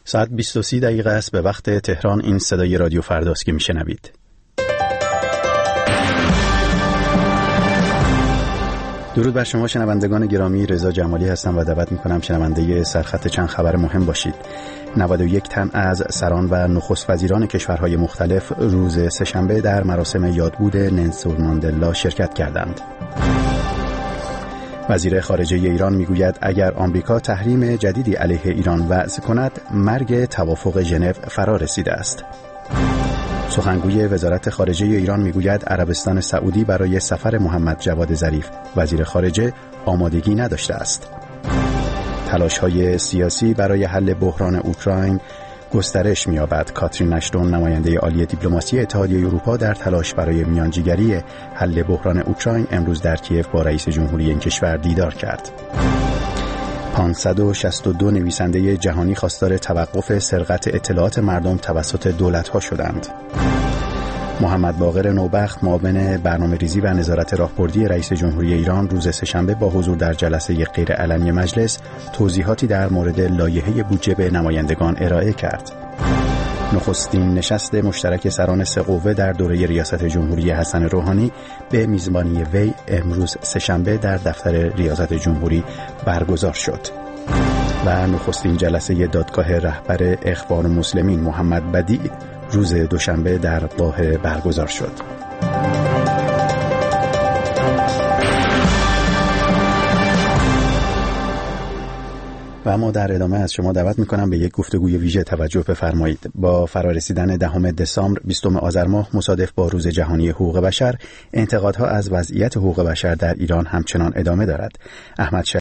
ساعت 20:30 دقیقه است به وقت تهران. این صدای رادیو فرداست که میشنوید. درود بر شما شنوندگان گرامی، رضا جمالی هستم و دعوت میکنم شنونده سرخط چند خبر مهم باشید. 91 تن از سران و نخست وزیران کشورهای مختلف روز سه‌شنبه در مراسم یادبود نلسون ماندلا شرکت کردند. وزیر خارجه ایران میگوید اگر آمریکا تحریم جدیدی علیه ایران وضع کند، مرگ توافق ژنو فرا رسیده است. سخنگوی وزارت خارجه ایران میگوید عربستان سعودی برای سفر محمد جواد ظریف وزیر خارجه آمادگی نداشته است. تلاش‌های سیاسی برای حل بحران اوکراین گسترش می‌یابد. کاترین اشتون نماینده عالی دیپلماسی اتحادیه اروپا در تلاش برای میانجیگری حل بحران اوکراین امروز در کیف با رئیس جمهوری این کشور دیدار کرد. 562 نویسنده جهانی خواستار توقف سرقت اطلاعات مردم توسط دولت‌ها شدند. محمد باقر نوبخت معاون برنامه‌ریزی و نظارت راهبردی رئیس جمهوری ایران روز سه‌شنبه با حضور در جلسه غیرعلنی مجلس توضیحاتی در مورد لایحه بودجه به نمایندگان ارائه کرد. نخستین نشست مشترک سران سه قوه در دوره ریاست جمهوری حسن روحانی به میزبانی وی امروز سه‌شنبه در دفتر ریاست جمهوری برگزار شد. و نخستین جلسه دادگاه رهبر اخوان المسلمین محمد بدیع روز دوشنبه در قاهره برگزار شد. و اما در ادامه از شما دعوت می‌کنم به یک گفتگوی ویژه توجه بفرمایید. با فرارسیدن 10 دسامبر 20 آذر ماه مصادف با روز جهانی حقوق بشر، انتقادها از وضعیت حقوق بشر در ایران همچنان ادامه دارد. احمد